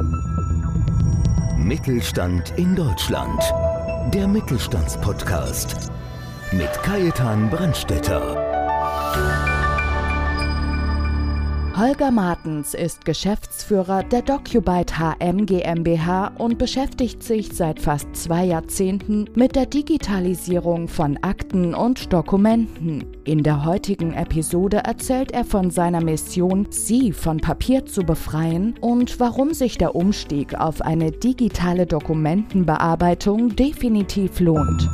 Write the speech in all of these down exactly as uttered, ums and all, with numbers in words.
Mittelstand in Deutschland. Der Mittelstandspodcast mit Kajetan Brandstetter. Holger Martens ist Geschäftsführer der Docubite H M GmbH und beschäftigt sich seit fast zwei Jahrzehnten mit der Digitalisierung von Akten und Dokumenten. In der heutigen Episode erzählt er von seiner Mission, Sie von Papier zu befreien und warum sich der Umstieg auf eine digitale Dokumentenbearbeitung definitiv lohnt.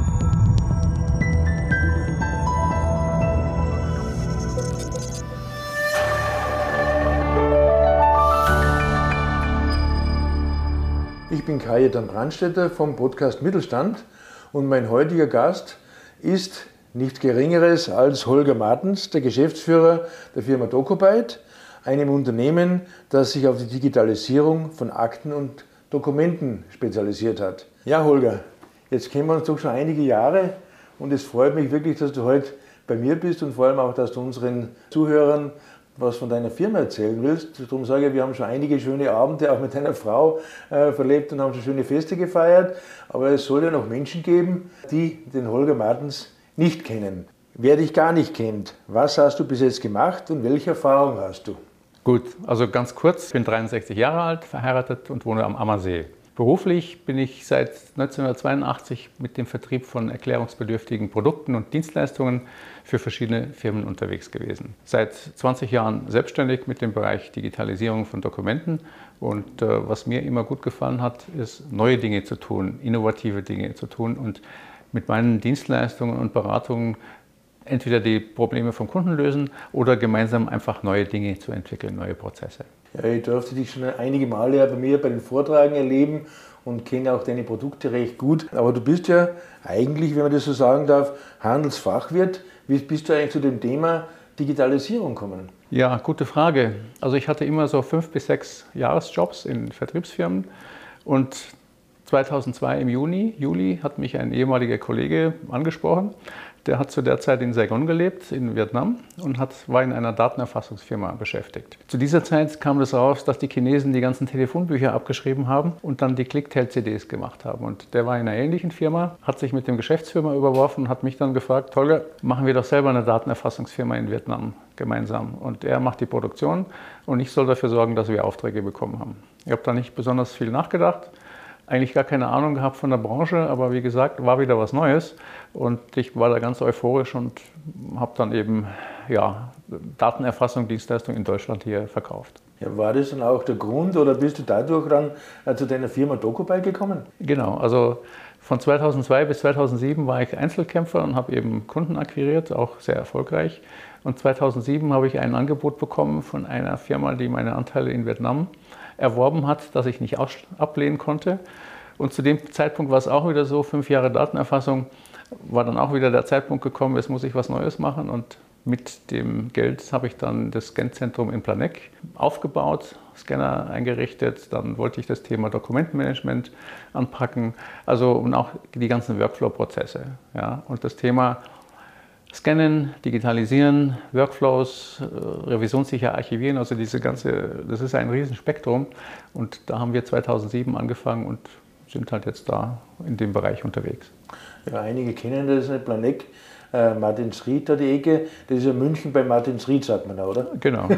Ich bin Kajetan Brandstetter vom Podcast Mittelstand und mein heutiger Gast ist nichts Geringeres als Holger Martens, der Geschäftsführer der Firma Docubite, einem Unternehmen, das sich auf die Digitalisierung von Akten und Dokumenten spezialisiert hat. Ja, Holger, jetzt kennen wir uns doch schon einige Jahre und es freut mich wirklich, dass du heute bei mir bist und vor allem auch, dass du unseren Zuhörern was von deiner Firma erzählen willst. Darum sage ich, wir haben schon einige schöne Abende auch mit deiner Frau äh, verlebt und haben schon schöne Feste gefeiert. Aber es soll ja noch Menschen geben, die den Holger Martens nicht kennen. Wer dich gar nicht kennt, was hast du bis jetzt gemacht und welche Erfahrung hast du? Gut, also ganz kurz, ich bin dreiundsechzig Jahre alt, verheiratet und wohne am Ammersee. Beruflich bin ich seit neunzehnhundertzweiundachtzig mit dem Vertrieb von erklärungsbedürftigen Produkten und Dienstleistungen für verschiedene Firmen unterwegs gewesen. Seit zwanzig Jahren selbstständig mit dem Bereich Digitalisierung von Dokumenten und äh, was mir immer gut gefallen hat, ist neue Dinge zu tun, innovative Dinge zu tun und mit meinen Dienstleistungen und Beratungen entweder die Probleme vom Kunden lösen oder gemeinsam einfach neue Dinge zu entwickeln, neue Prozesse. Ja, ich durfte dich schon einige Male bei mir bei den Vorträgen erleben und kenne auch deine Produkte recht gut. Aber du bist ja eigentlich, wenn man das so sagen darf, Handelsfachwirt. Wie bist du eigentlich zu dem Thema Digitalisierung gekommen? Ja, gute Frage. Also ich hatte immer so fünf bis sechs Jahresjobs in Vertriebsfirmen und zweitausendzwei im Juni, Juli hat mich ein ehemaliger Kollege angesprochen. Der hat zu der Zeit in Saigon gelebt, in Vietnam, und hat, war in einer Datenerfassungsfirma beschäftigt. Zu dieser Zeit kam es raus, dass die Chinesen die ganzen Telefonbücher abgeschrieben haben und dann die Clicktail-C Ds gemacht haben. Und der war in einer ähnlichen Firma, hat sich mit dem Geschäftsführer überworfen und hat mich dann gefragt, Holger, machen wir doch selber eine Datenerfassungsfirma in Vietnam gemeinsam. Und er macht die Produktion und ich soll dafür sorgen, dass wir Aufträge bekommen haben. Ich habe da nicht besonders viel nachgedacht. Eigentlich gar keine Ahnung gehabt von der Branche, aber wie gesagt, war wieder was Neues und ich war da ganz euphorisch und habe dann eben ja, Datenerfassung, Dienstleistung in Deutschland hier verkauft. Ja, war das dann auch der Grund oder bist du dadurch dann äh, zu deiner Firma Docubite gekommen? Genau, also von zweitausendzwei bis zweitausendsieben war ich Einzelkämpfer und habe eben Kunden akquiriert, auch sehr erfolgreich. Und zweitausendsieben habe ich ein Angebot bekommen von einer Firma, die meine Anteile in Vietnam erworben hat, das ich nicht ablehnen konnte. Und zu dem Zeitpunkt war es auch wieder so, fünf Jahre Datenerfassung, war dann auch wieder der Zeitpunkt gekommen, jetzt muss ich was Neues machen. Und mit dem Geld habe ich dann das Scanzentrum in Planegg aufgebaut, Scanner eingerichtet, dann wollte ich das Thema Dokumentenmanagement anpacken, also und auch die ganzen Workflow-Prozesse. Ja. Und das Thema Scannen, Digitalisieren, Workflows, äh, revisionssicher archivieren, also diese ganze, das ist ein Riesenspektrum und da haben wir zweitausendsieben angefangen und sind halt jetzt da in dem Bereich unterwegs. Ja, einige kennen das nicht, Planegg, äh, Martinsried, da die Ecke, das ist ja München bei Martinsried, sagt man da, oder? Genau.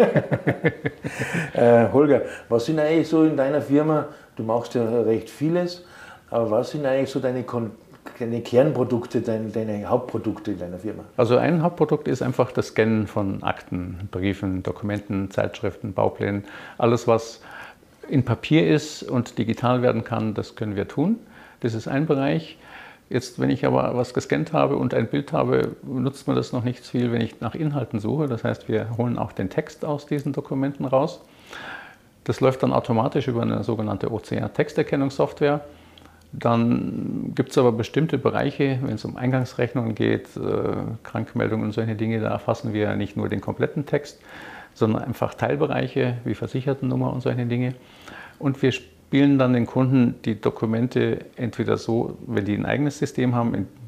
äh, Holger, was sind eigentlich so in deiner Firma, du machst ja recht vieles, aber was sind eigentlich so deine Kon deine Kernprodukte, deine, deine Hauptprodukte in deiner Firma? Also ein Hauptprodukt ist einfach das Scannen von Akten, Briefen, Dokumenten, Zeitschriften, Bauplänen. Alles, was in Papier ist und digital werden kann, das können wir tun. Das ist ein Bereich. Jetzt, wenn ich aber was gescannt habe und ein Bild habe, nutzt man das noch nicht viel, wenn ich nach Inhalten suche. Das heißt, wir holen auch den Text aus diesen Dokumenten raus. Das läuft dann automatisch über eine sogenannte O C R-Texterkennungssoftware. Dann gibt es aber bestimmte Bereiche, wenn es um Eingangsrechnungen geht, äh, Krankmeldungen und solche Dinge, da erfassen wir nicht nur den kompletten Text, sondern einfach Teilbereiche wie Versichertennummer und solche Dinge. Und wir spielen dann den Kunden die Dokumente entweder so, wenn die ein eigenes System haben, in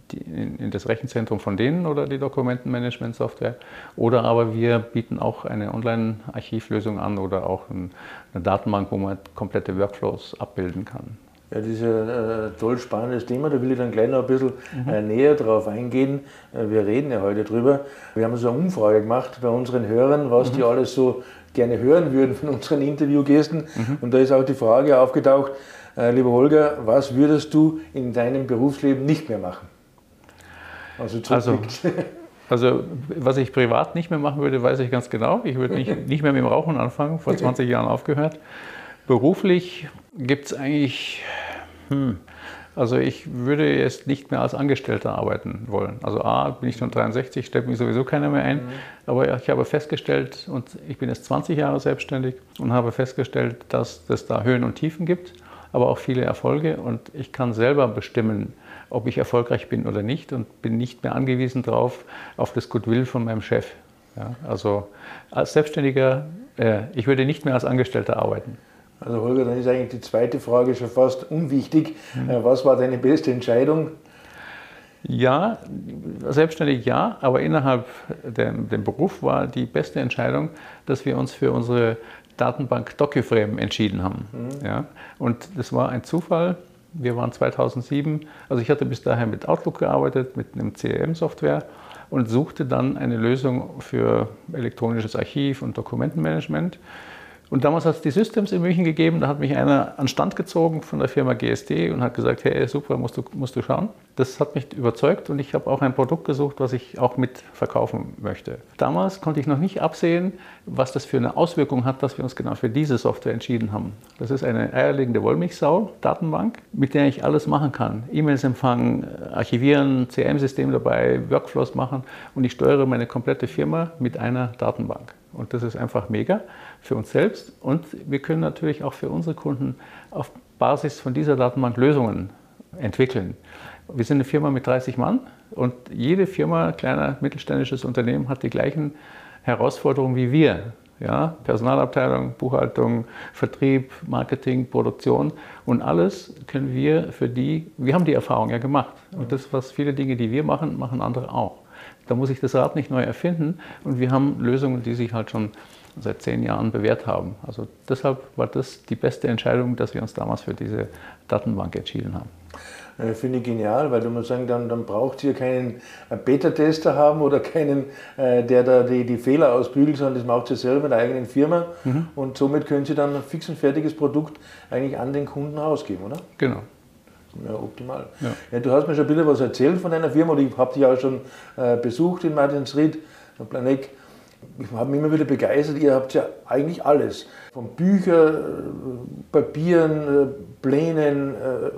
die, in, in das Rechenzentrum von denen oder die Dokumentenmanagement-Software. Oder aber wir bieten auch eine Online-Archivlösung an oder auch ein, eine Datenbank, wo man komplette Workflows abbilden kann. Ja, das ist ein äh, toll spannendes Thema, da will ich dann gleich noch ein bisschen mhm. äh, näher drauf eingehen. Äh, wir reden ja heute drüber. Wir haben so eine Umfrage gemacht bei unseren Hörern, was mhm. die alles so gerne hören würden von unseren Interviewgästen. Mhm. Und da ist auch die Frage aufgetaucht, äh, lieber Holger, was würdest du in deinem Berufsleben nicht mehr machen? Also, also, also was ich privat nicht mehr machen würde, weiß ich ganz genau. Ich würde nicht, nicht mehr mit dem Rauchen anfangen, vor zwanzig Jahren aufgehört. Beruflich gibt es eigentlich, hm, also ich würde jetzt nicht mehr als Angestellter arbeiten wollen. Also A, bin ich schon dreiundsechzig, stellt mich sowieso keiner mehr ein. Mhm. Aber ich habe festgestellt, und ich bin jetzt zwanzig Jahre selbstständig und habe festgestellt, dass es da Höhen und Tiefen gibt, aber auch viele Erfolge. Und ich kann selber bestimmen, ob ich erfolgreich bin oder nicht und bin nicht mehr angewiesen darauf, auf das Goodwill von meinem Chef. Ja, also als Selbstständiger, äh, ich würde nicht mehr als Angestellter arbeiten. Also Holger, dann ist eigentlich die zweite Frage schon fast unwichtig. Mhm. Was war deine beste Entscheidung? Ja, selbstständig ja, aber innerhalb dem, dem Beruf war die beste Entscheidung, dass wir uns für unsere Datenbank DocuFrame entschieden haben. Mhm. Ja, und das war ein Zufall. Wir waren zweitausendsieben, also ich hatte bis dahin mit Outlook gearbeitet, mit einem C R M-Software und suchte dann eine Lösung für elektronisches Archiv und Dokumentenmanagement. Und damals hat es die Systems in München gegeben, da hat mich einer an den Stand gezogen von der Firma G S D und hat gesagt, hey, super, musst du, musst du schauen. Das hat mich überzeugt und ich habe auch ein Produkt gesucht, was ich auch mit verkaufen möchte. Damals konnte ich noch nicht absehen, was das für eine Auswirkung hat, dass wir uns genau für diese Software entschieden haben. Das ist eine eierlegende Wollmilchsau-Datenbank, mit der ich alles machen kann. E-Mails empfangen, archivieren, C R M-System dabei, Workflows machen und ich steuere meine komplette Firma mit einer Datenbank. Und das ist einfach mega für uns selbst und wir können natürlich auch für unsere Kunden auf Basis von dieser Datenbank Lösungen entwickeln. Wir sind eine Firma mit dreißig Mann und jede Firma, kleiner mittelständisches Unternehmen, hat die gleichen Herausforderungen wie wir. Ja, Personalabteilung, Buchhaltung, Vertrieb, Marketing, Produktion und alles können wir für die, wir haben die Erfahrung ja gemacht und das, was viele Dinge, die wir machen, machen andere auch. Da muss ich das Rad nicht neu erfinden und wir haben Lösungen, die sich halt schon seit zehn Jahren bewährt haben. Also deshalb war das die beste Entscheidung, dass wir uns damals für diese Datenbank entschieden haben. Äh, Finde ich genial, weil du musst sagen, dann, dann braucht ihr keinen Beta-Tester haben oder keinen, äh, der da die, die Fehler ausbügelt, sondern das macht ihr selber in der eigenen Firma mhm. und somit können Sie dann ein fix und fertiges Produkt eigentlich an den Kunden rausgeben, oder? Genau. Ja, optimal. Ja. Ja, du hast mir schon ein bisschen was erzählt von deiner Firma, oder ich habe dich auch schon äh, besucht in Martinsried, Planek. Ich habe mich immer wieder begeistert, ihr habt ja eigentlich alles. Von Büchern, Papieren, Plänen,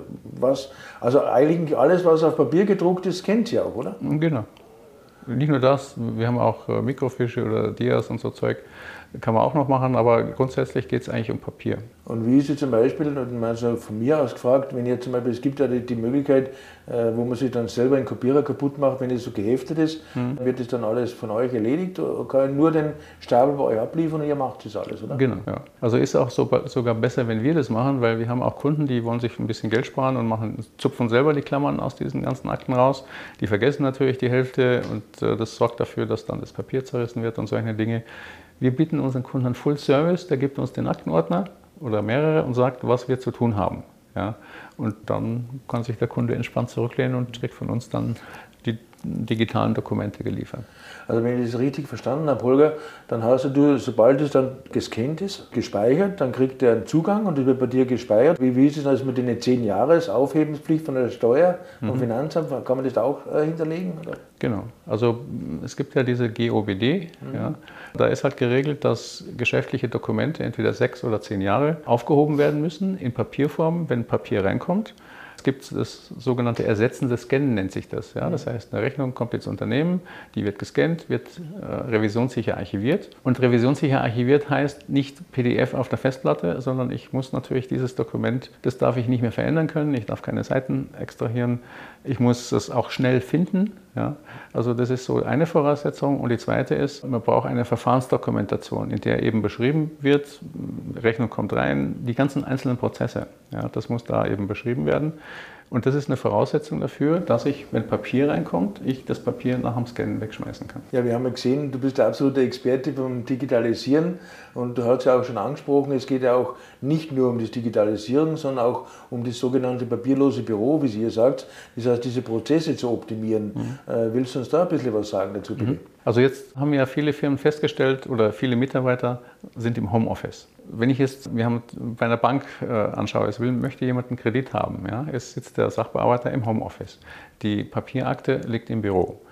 was, also eigentlich alles, was auf Papier gedruckt ist, kennt ihr auch, oder? Genau. Nicht nur das, wir haben auch Mikrofische oder Dias und so Zeug, kann man auch noch machen, aber grundsätzlich geht es eigentlich um Papier. Und wie ist es zum Beispiel, also von mir aus gefragt, wenn ihr zum Beispiel, es gibt ja die, die Möglichkeit, äh, wo man sich dann selber einen Kopierer kaputt macht, wenn es so geheftet ist, mhm. wird das dann alles von euch erledigt oder kann ich nur den Stapel bei euch abliefern und ihr macht das alles, oder? Genau, ja. Also ist auch so, sogar besser, wenn wir das machen, weil wir haben auch Kunden, die wollen sich ein bisschen Geld sparen und machen, zupfen selber die Klammern aus diesen ganzen Akten raus. Die vergessen natürlich die Hälfte und äh, das sorgt dafür, dass dann das Papier zerrissen wird und solche Dinge. Wir bieten unseren Kunden einen Full Service, der gibt uns den Aktenordner oder mehrere und sagt, was wir zu tun haben. Ja? Und dann kann sich der Kunde entspannt zurücklehnen und kriegt von uns dann die digitalen Dokumente geliefert. Also wenn ich das richtig verstanden habe, Holger, dann hast du, sobald es dann gescannt ist, gespeichert, dann kriegt er einen Zugang und das wird bei dir gespeichert. Wie, wie ist es also mit den zehn Jahres Aufhebungspflicht von der Steuer, vom mhm. Finanzamt, kann man das auch äh, hinterlegen? Oder? Genau, also es gibt ja diese G O B D, mhm. ja. Da ist halt geregelt, dass geschäftliche Dokumente entweder sechs oder zehn Jahre aufgehoben werden müssen in Papierform, wenn Papier reinkommt. Es gibt das sogenannte ersetzende Scannen, nennt sich das. Ja? Das heißt, eine Rechnung kommt ins Unternehmen, die wird gescannt, wird äh, revisionssicher archiviert. Und revisionssicher archiviert heißt nicht P D F auf der Festplatte, sondern ich muss natürlich dieses Dokument, das darf ich nicht mehr verändern können, ich darf keine Seiten extrahieren, ich muss es auch schnell finden. Ja? Also das ist so eine Voraussetzung. Und die zweite ist, man braucht eine Verfahrensdokumentation, in der eben beschrieben wird, Rechnung kommt rein, die ganzen einzelnen Prozesse. Ja? Das muss da eben beschrieben werden. Und das ist eine Voraussetzung dafür, dass ich, wenn Papier reinkommt, ich das Papier nach dem Scannen wegschmeißen kann. Ja, wir haben ja gesehen, du bist der absolute Experte beim Digitalisieren und du hast ja auch schon angesprochen, es geht ja auch nicht nur um das Digitalisieren, sondern auch um das sogenannte papierlose Büro, wie Sie hier sagt. Das heißt, diese Prozesse zu optimieren. Mhm. Äh, willst du uns da ein bisschen was sagen dazu, bitte? Mhm. Also jetzt haben ja viele Firmen festgestellt oder viele Mitarbeiter sind im Homeoffice. Wenn ich jetzt, wir haben bei einer Bank äh, anschaue, es will, möchte jemand einen Kredit haben, ja, es sitzt der Sachbearbeiter im Homeoffice. Die Papierakte liegt im Büro.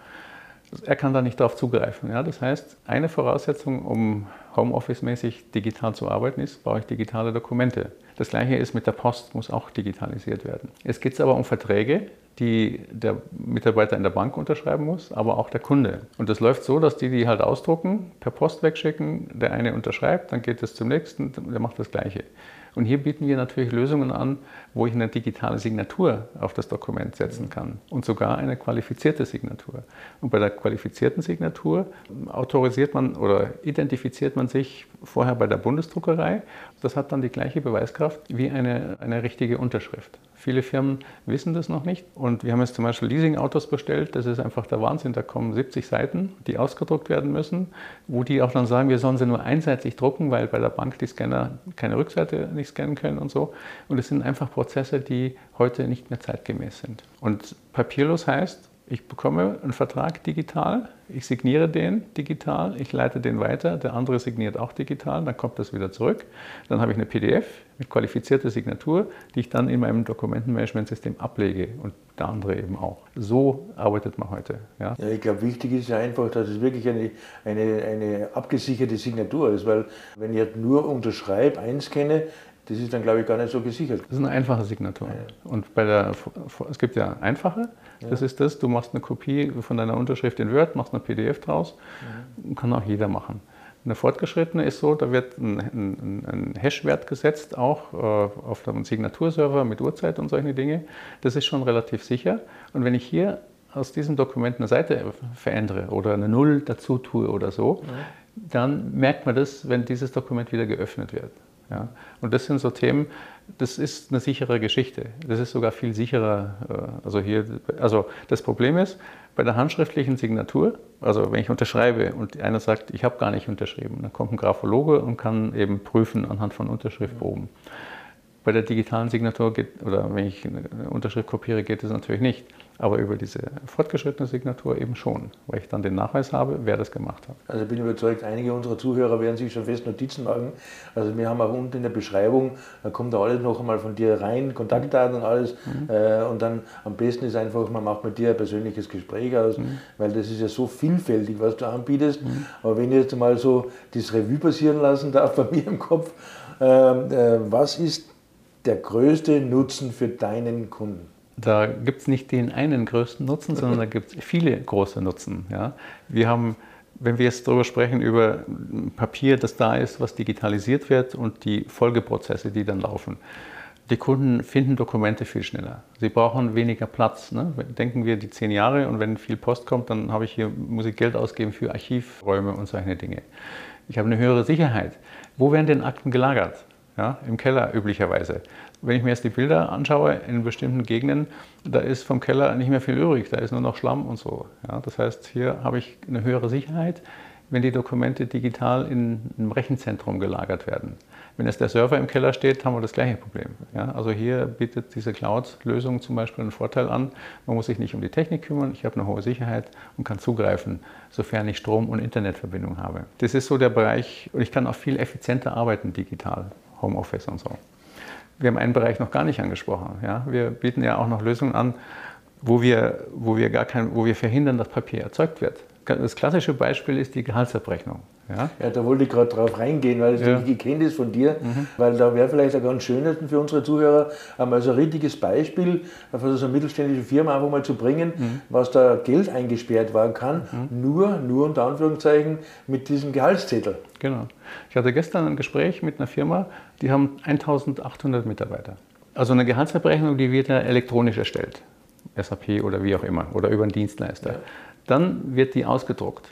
Er kann da nicht darauf zugreifen. Ja? Das heißt, eine Voraussetzung, um Homeoffice-mäßig digital zu arbeiten, ist, brauche ich digitale Dokumente. Das Gleiche ist mit der Post, muss auch digitalisiert werden. Es geht aber um Verträge, die der Mitarbeiter in der Bank unterschreiben muss, aber auch der Kunde. Und das läuft so, dass die die halt ausdrucken, per Post wegschicken, der eine unterschreibt, dann geht es zum nächsten, der macht das Gleiche. Und hier bieten wir natürlich Lösungen an, wo ich eine digitale Signatur auf das Dokument setzen kann und sogar eine qualifizierte Signatur. Und bei der qualifizierten Signatur autorisiert man oder identifiziert man sich vorher bei der Bundesdruckerei. Das hat dann die gleiche Beweiskraft wie eine, eine richtige Unterschrift. Viele Firmen wissen das noch nicht und wir haben jetzt zum Beispiel Leasingautos bestellt, das ist einfach der Wahnsinn, da kommen siebzig Seiten, die ausgedruckt werden müssen, wo die auch dann sagen, wir sollen sie nur einseitig drucken, weil bei der Bank die Scanner keine Rückseite nicht scannen können und so. Und es sind einfach Prozesse, die heute nicht mehr zeitgemäß sind. Und papierlos heißt, ich bekomme einen Vertrag digital, ich signiere den digital, ich leite den weiter, der andere signiert auch digital, dann kommt das wieder zurück. Dann habe ich eine P D F mit qualifizierter Signatur, die ich dann in meinem Dokumentenmanagementsystem ablege und der andere eben auch. So arbeitet man heute. Ja, ja, ich glaube, wichtig ist ja einfach, dass es wirklich eine, eine, eine abgesicherte Signatur ist, weil wenn ich nur unterschreibe, einscanne, das ist dann, glaube ich, gar nicht so gesichert. Das ist eine einfache Signatur. Ja. Und bei der, es gibt ja einfache, das ja. ist das, du machst eine Kopie von deiner Unterschrift in Word, machst eine P D F draus, ja. kann auch jeder machen. Eine fortgeschrittene ist so, da wird ein, ein, ein Hash-Wert gesetzt, auch äh, auf einem Signaturserver mit Uhrzeit und solche Dinge. Das ist schon relativ sicher. Und wenn ich hier aus diesem Dokument eine Seite verändere oder eine Null dazu tue oder so, ja. dann merkt man das, wenn dieses Dokument wieder geöffnet wird. Ja, und das sind so Themen, das ist eine sichere Geschichte. Das ist sogar viel sicherer. Also, hier, also das Problem ist, bei der handschriftlichen Signatur, also wenn ich unterschreibe und einer sagt, ich habe gar nicht unterschrieben, dann kommt ein Graphologe und kann eben prüfen anhand von Unterschriftproben. Bei der digitalen Signatur geht, oder wenn ich eine Unterschrift kopiere, geht das natürlich nicht. Aber über diese fortgeschrittene Signatur eben schon, weil ich dann den Nachweis habe, wer das gemacht hat. Also ich bin überzeugt, einige unserer Zuhörer werden sich schon fest Notizen machen. Also wir haben auch unten in der Beschreibung, da kommt da alles noch einmal von dir rein, Kontaktdaten und alles. Mhm. Äh, und dann am besten ist einfach, man macht mit dir ein persönliches Gespräch aus, mhm. weil das ist ja so vielfältig, was du anbietest. Mhm. Aber wenn ich jetzt mal so das Revue passieren lassen darf bei mir im Kopf, äh, äh, was ist der größte Nutzen für deinen Kunden? Da gibt es nicht den einen größten Nutzen, sondern da gibt es viele große Nutzen. Ja. Wir haben, wenn wir jetzt darüber sprechen, über Papier, das da ist, was digitalisiert wird und die Folgeprozesse, die dann laufen. Die Kunden finden Dokumente viel schneller. Sie brauchen weniger Platz. Ne? Denken wir die zehn Jahre und wenn viel Post kommt, dann habe ich hier, muss ich Geld ausgeben für Archivräume und solche Dinge. Ich habe eine höhere Sicherheit. Wo werden denn Akten gelagert? Ja, im Keller üblicherweise. Wenn ich mir jetzt die Bilder anschaue in bestimmten Gegenden, da ist vom Keller nicht mehr viel übrig, da ist nur noch Schlamm und so. Ja, das heißt, hier habe ich eine höhere Sicherheit, wenn die Dokumente digital in einem Rechenzentrum gelagert werden. Wenn jetzt der Server im Keller steht, haben wir das gleiche Problem. Ja, also hier bietet diese Cloud-Lösung zum Beispiel einen Vorteil an. Man muss sich nicht um die Technik kümmern, ich habe eine hohe Sicherheit und kann zugreifen, sofern ich Strom- und Internetverbindung habe. Das ist so der Bereich, und ich kann auch viel effizienter arbeiten digital. Homeoffice und so. Wir haben einen Bereich noch gar nicht angesprochen. Ja? Wir bieten ja auch noch Lösungen an, wo wir, wo wir, gar kein, wo wir verhindern, dass Papier erzeugt wird. Das klassische Beispiel ist die Gehaltsabrechnung. Ja, ja, da wollte ich gerade drauf reingehen, weil ja. ich kenne das von dir, mhm. weil da wäre vielleicht auch ganz schön für unsere Zuhörer, einmal so ein richtiges Beispiel für so eine mittelständische Firma einfach mal zu bringen, mhm. was da Geld eingesperrt werden kann, mhm. nur, nur unter Anführungszeichen mit diesem Gehaltszettel. Genau. Ich hatte gestern ein Gespräch mit einer Firma, die haben eintausendachthundert Mitarbeiter. Also eine Gehaltsabrechnung, die wird ja elektronisch erstellt, S A P oder wie auch immer, oder über einen Dienstleister. Ja. Dann wird die ausgedruckt.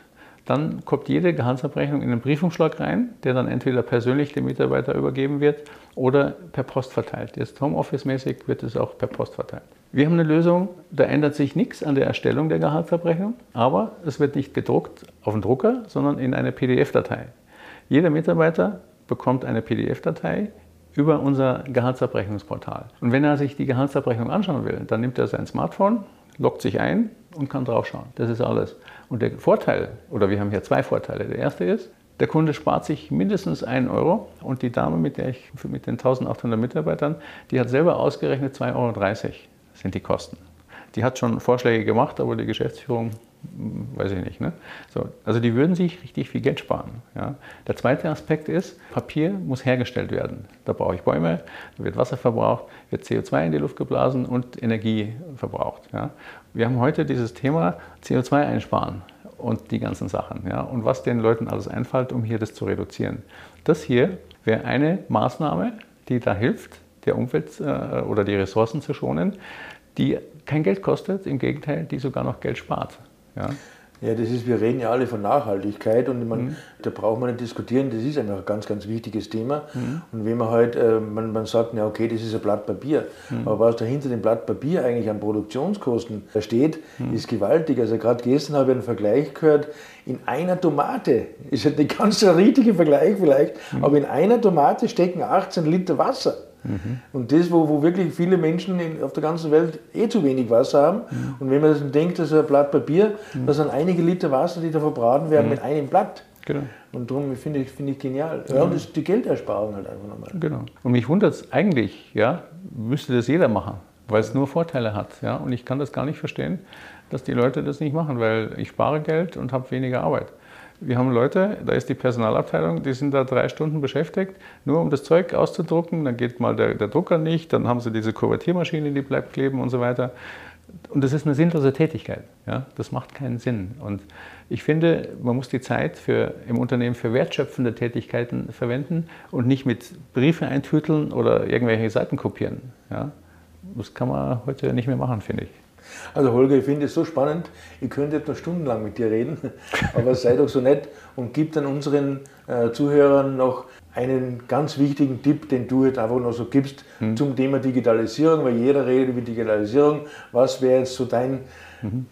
Dann kommt jede Gehaltsabrechnung in einen Briefumschlag rein, der dann entweder persönlich dem Mitarbeiter übergeben wird oder per Post verteilt. Jetzt Homeoffice-mäßig wird es auch per Post verteilt. Wir haben eine Lösung, da ändert sich nichts an der Erstellung der Gehaltsabrechnung, aber es wird nicht gedruckt auf den Drucker, sondern in eine P D F-Datei. Jeder Mitarbeiter bekommt eine P D F-Datei über unser Gehaltsabrechnungsportal. Und wenn er sich die Gehaltsabrechnung anschauen will, dann nimmt er sein Smartphone, loggt sich ein und kann draufschauen. Das ist alles. Und der Vorteil, oder wir haben hier zwei Vorteile. Der erste ist, der Kunde spart sich mindestens einen Euro und die Dame, mit der ich mit den eintausendachthundert Mitarbeitern, die hat selber ausgerechnet zwei Euro dreißig sind die Kosten. Die hat schon Vorschläge gemacht, aber die Geschäftsführung, weiß ich nicht. Ne? So, also die würden sich richtig viel Geld sparen. Ja? Der zweite Aspekt ist, Papier muss hergestellt werden. Da brauche ich Bäume, da wird Wasser verbraucht, wird C O zwei in die Luft geblasen und Energie verbraucht. Ja? Wir haben heute dieses Thema C O zwei einsparen und die ganzen Sachen. Ja? Und was den Leuten alles einfällt, um hier das zu reduzieren. Das hier wäre eine Maßnahme, die da hilft, der Umwelt äh, oder die Ressourcen zu schonen, die kein Geld kostet, im Gegenteil, die sogar noch Geld spart. Ja. Ja, das ist, wir reden ja alle von Nachhaltigkeit und man, mhm. da braucht man nicht diskutieren, das ist einfach ein ganz, ganz wichtiges Thema. Mhm. Und wenn man halt, äh, man, man sagt, ja okay, das ist ein Blatt Papier, mhm. aber was dahinter dem Blatt Papier eigentlich an Produktionskosten steht, mhm. ist gewaltig. Also gerade gestern habe ich einen Vergleich gehört, in einer Tomate, ist halt nicht ganz der richtige Vergleich vielleicht, mhm. aber in einer Tomate stecken achtzehn Liter Wasser. Mhm. Und das, wo, wo wirklich viele Menschen in, auf der ganzen Welt eh zu wenig Wasser haben. Mhm. Und wenn man das denkt, das ist ein Blatt Papier, mhm. das sind einige Liter Wasser, die da verbraten werden mhm. mit einem Blatt. Genau. Und darum finde ich, find ich genial. Ja, und das ist die Geldersparung halt einfach nochmal. Genau. Und mich wundert es eigentlich, ja, müsste das jeder machen, weil es nur Vorteile hat. Ja? Und ich kann das gar nicht verstehen, dass die Leute das nicht machen, weil ich spare Geld und habe weniger Arbeit. Wir haben Leute, da ist die Personalabteilung, die sind da drei Stunden beschäftigt, nur um das Zeug auszudrucken. Dann geht mal der, der Drucker nicht, dann haben sie diese Kuvertiermaschine, die bleibt kleben und so weiter. Und das ist eine sinnlose Tätigkeit. Ja? Das macht keinen Sinn. Und ich finde, man muss die Zeit für, im Unternehmen für wertschöpfende Tätigkeiten verwenden und nicht mit Briefe eintüteln oder irgendwelche Seiten kopieren. Ja? Das kann man heute nicht mehr machen, finde ich. Also Holger, ich finde es so spannend, ich könnte jetzt noch stundenlang mit dir reden, aber sei doch so nett und gib dann unseren äh, Zuhörern noch einen ganz wichtigen Tipp, den du jetzt einfach noch so gibst mhm. zum Thema Digitalisierung, weil jeder redet über Digitalisierung. Was wäre jetzt so dein mhm.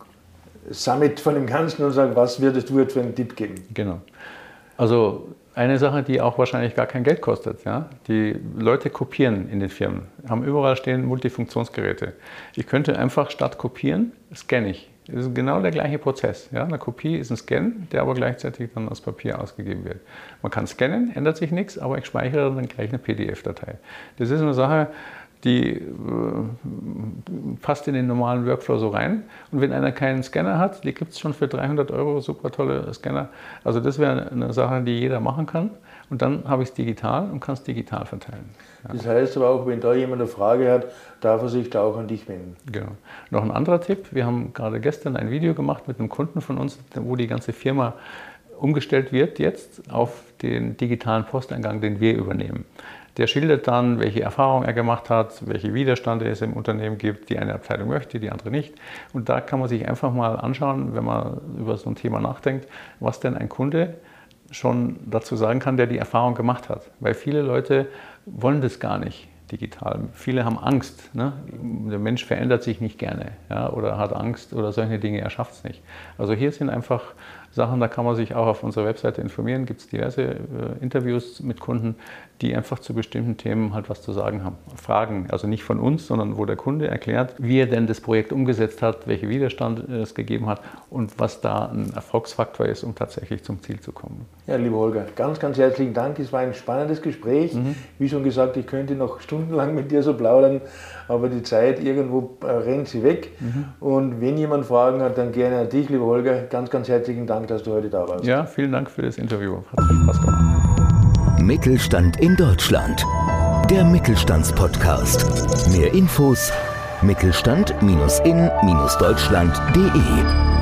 Summit von dem Ganzen und sagen, was würdest du jetzt für einen Tipp geben? Genau. Also eine Sache, die auch wahrscheinlich gar kein Geld kostet. Ja? Die Leute kopieren in den Firmen, haben überall stehen Multifunktionsgeräte. Ich könnte einfach statt kopieren, scanne ich. Das ist genau der gleiche Prozess. Ja? Eine Kopie ist ein Scan, der aber gleichzeitig dann als Papier ausgegeben wird. Man kann scannen, ändert sich nichts, aber ich speichere dann gleich eine P D F-Datei. Das ist eine Sache, die äh, passt in den normalen Workflow so rein. Und wenn einer keinen Scanner hat, die gibt es schon für dreihundert Euro, super tolle Scanner. Also das wäre eine Sache, die jeder machen kann. Und dann habe ich es digital und kann es digital verteilen. Ja. Das heißt aber auch, wenn da jemand eine Frage hat, darf er sich da auch an dich wenden. Genau. Noch ein anderer Tipp, wir haben gerade gestern ein Video gemacht mit einem Kunden von uns, wo die ganze Firma umgestellt wird jetzt auf den digitalen Posteingang, den wir übernehmen. Der schildert dann, welche Erfahrungen er gemacht hat, welche Widerstände es im Unternehmen gibt, die eine Abteilung möchte, die andere nicht. Und da kann man sich einfach mal anschauen, wenn man über so ein Thema nachdenkt, was denn ein Kunde schon dazu sagen kann, der die Erfahrung gemacht hat. Weil viele Leute wollen das gar nicht digital. Viele haben Angst. Ne? Der Mensch verändert sich nicht gerne, ja, oder hat Angst oder solche Dinge, er schafft es nicht. Also hier sind einfach Sachen, da kann man sich auch auf unserer Webseite informieren, gibt es diverse äh, Interviews mit Kunden, die einfach zu bestimmten Themen halt was zu sagen haben. Fragen, also nicht von uns, sondern wo der Kunde erklärt, wie er denn das Projekt umgesetzt hat, welche Widerstand es gegeben hat und was da ein Erfolgsfaktor ist, um tatsächlich zum Ziel zu kommen. Ja, lieber Holger, ganz, ganz herzlichen Dank. Es war ein spannendes Gespräch. Mhm. Wie schon gesagt, ich könnte noch stundenlang mit dir so plaudern, aber die Zeit irgendwo äh, rennt sie weg. Mhm. Und wenn jemand Fragen hat, dann gerne an dich, lieber Holger. Ganz, ganz herzlichen Dank, dass du heute da warst. Ja, vielen Dank für das Interview. Hat Spaß gemacht. Mittelstand in Deutschland. Der Mittelstandspodcast. Mehr Infos mittelstand in Deutschland punkt de